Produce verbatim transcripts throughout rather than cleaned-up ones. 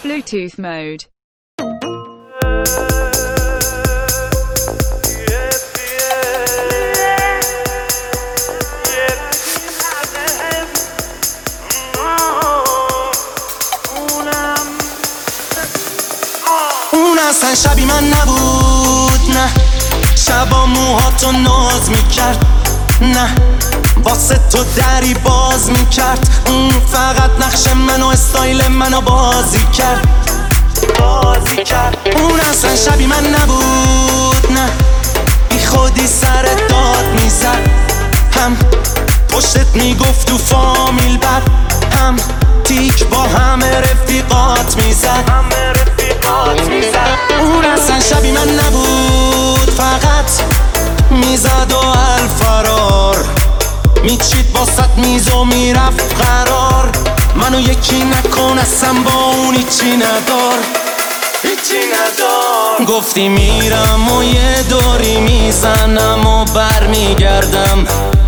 Bluetooth mode. اون اصلا شبی من نبود، نه. شبا موهاتو ناز میکرد، نه. واسه تو دری باز میکرد. اون فقط نقش منو استایل منو بازی کرد، بازی کرد. اون اصلا شبی من نبود، نه. بی خودی سر داد میزد، هم پشتت میگفت تو فامیل بد، هم تیک با همه رفیقات میزد، همه رفیقات میزد. اون اصلا شبی من نبود، فقط میزد و الفرار میچید باست میز و میرفت قرار. منو یکی نکن اصلا با اون هیچی ندار، هیچی ندار. گفتی میرم و یه دوری میزنم و بر میگردم،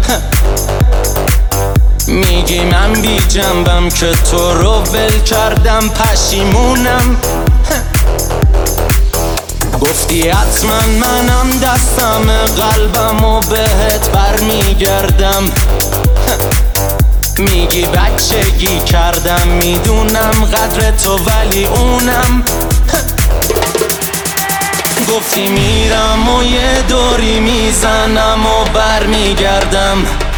میگی من بی جنبم که تو رو ول کردم، پشیمونم. گفتی حتما منم دستم قلبم و بهت بر میگردم، میگی بچگی کردم، میدونم قدر تو ولی اونم. گفتی میرم و یه دوری میزنم و بر میگردم،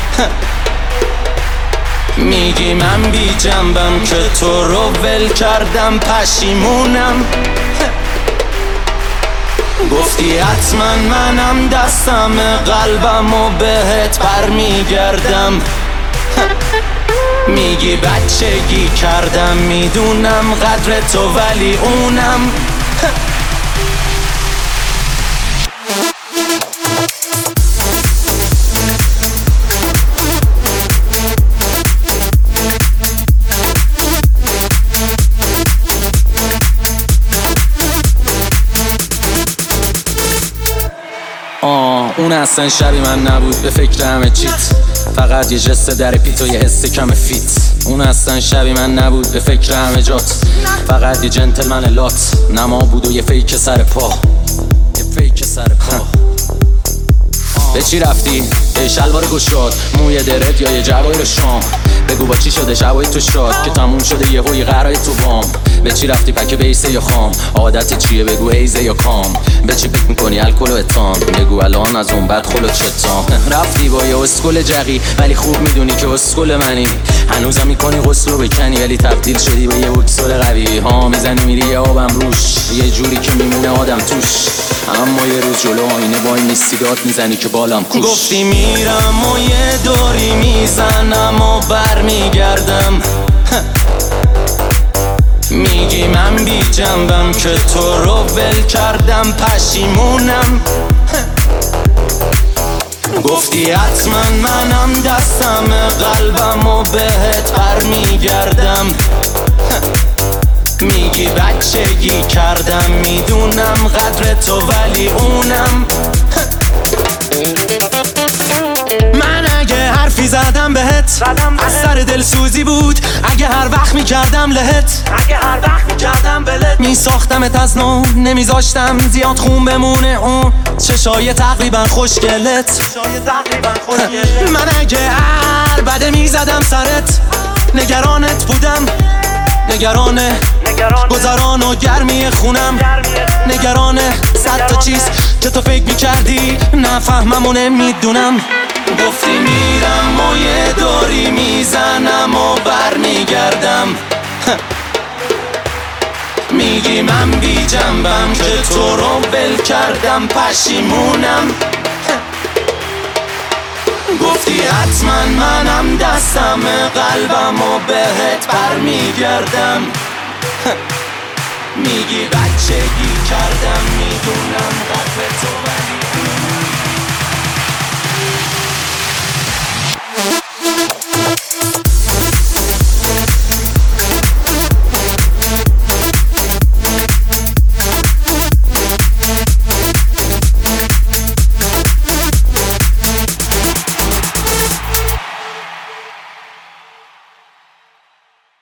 میگی من بی جنبم که تو رو ول کردم، پشیمونم. گفتی حتما منم دستم قلبم و بهت بر میگردم، میگی بچگی کردم، میدونم قدر تو ولی اونم. آه اون اصلا شبی من نبود، به فکر همه چیت، فقط یه جست در پیت و یه حس کم فیت. اون اصلا شبی من نبود، به فکر همه جات، فقط یه جنتلمن لات، نما بود و یه فیک سر پا، یه فیک سر پا. به چی رفتی؟ یه شلوار گشاد، موی درت یا یه جوای شام، بگو با چی شده شبای تو شاد که تموم شده یه هوی قرای تو بام. به چی رفتی پک بیسه یا خام، عادت چیه بگو ایزه یا کام، به چی فکر میکنی الکل و اتام، بگو الان از اون بعد خلوت شتام. رفتی با یه اسکل جقی ولی خوب میدونی که اسکل منی، هنوزم میکنی غسل رو بکنی ولی تبدیل شدی به یه اکسل قوی ها، میزنی میری یه آبم روش، یه جوری که میمونه آدم توش، اما یه روز جلو آینه وای میستی داد میزنی که بالام کوش. گفتی میرم و یه دوری میزنم و بر میگردم، میگی من بی جنبم که تو رو ول کردم، پشیمونم. گفتی حتما منم دستم قلبم و بهت بر میگردم، میگی بچگی کردم، میدونم قدر تو ولی اونم. من اگه حرفی زدم بهت از سر دل سوزی بود، اگه هر وقت میکردم لهت، اگه هر وقت میکردم بلت، میساختمت از نو، نمیذاشتم زیاد خون بمونه اون چشای تقریبا خوشگلت. من اگه هر بده میزدم سرت، نگرانت بودم، نگرانه گذران و گرمی خونم، نگرانه صد تا چیز که تو فکر میکردی نفهمم و نمیدونم. گفتی میرم و یه دوری میزنم و بر میگردم، میگی من بی جنبم که تو رو ول کردم، پشیمونم. گفتی حتما منم دستم قلبم و بهت بر میگردم، میگی بچگی کردم، میدونم قدر تو ولی